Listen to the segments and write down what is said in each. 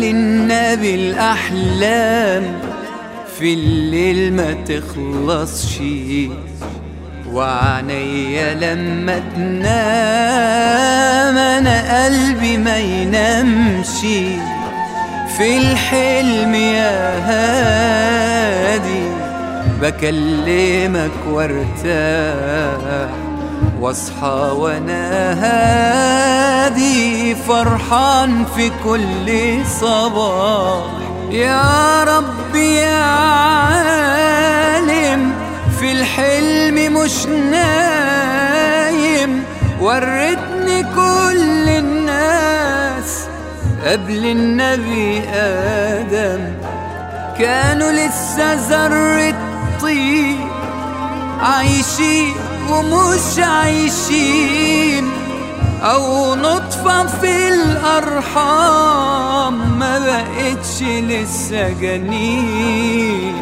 للنبي الأحلام في الليل ما تخلصش، وعنيا لما تنام أنا قلبي ما ينامش. في الحلم يا هادي بكلمك وارتاح، واصحى وانا هادي فرحان في كل صباح. يا رب يا عالم في الحلم مش نايم، وريتني كل الناس قبل النبي آدم كانوا لسه ذرة طين، عايشين ومش عايشين، أو نطفة في الأرحام ما بقتش لسه جنين.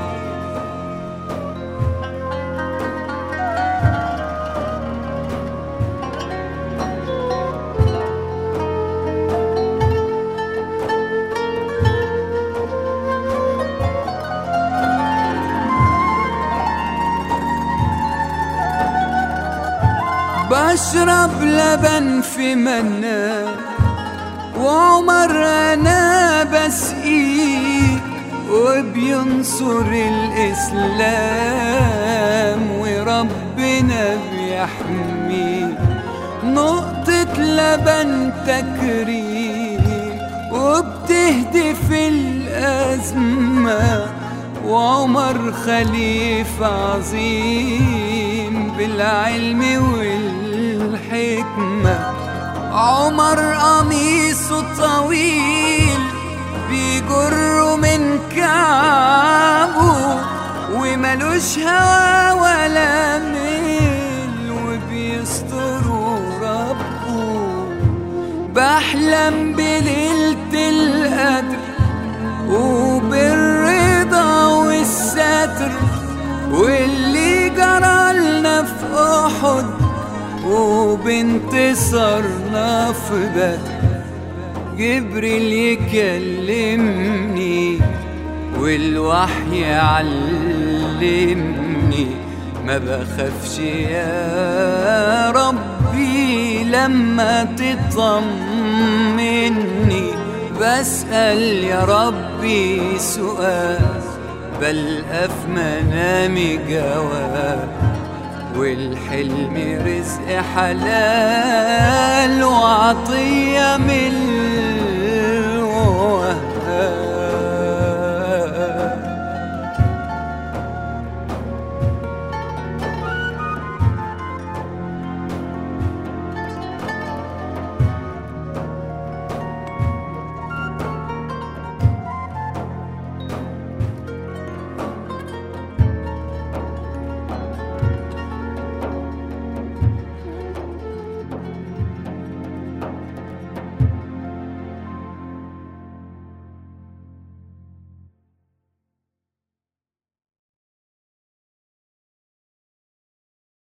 بشرب لبن في منام وعمر أنا بسقيه، وبينصر الإسلام وربنا بيحميه. نقطة لبن تكريم وبتهدف الأزمة، وعمر خليفة عظيم بالعلم والحكمة. عمر قميصه طويل بيجره من كعبه، وملوش هوى ولا ميل وبيستره ربه. بحلم بليلة القدر وبالرضا والستر، واللي جرالنا في أحد وبانتصارنا في بدر. جبريل يكلمني والوحي يعلمني، ما بخافش يا ربي لما تطمني. بسأل يا ربي سؤال بلقى في منامي جواب، والحلم رزق حلال وعطية من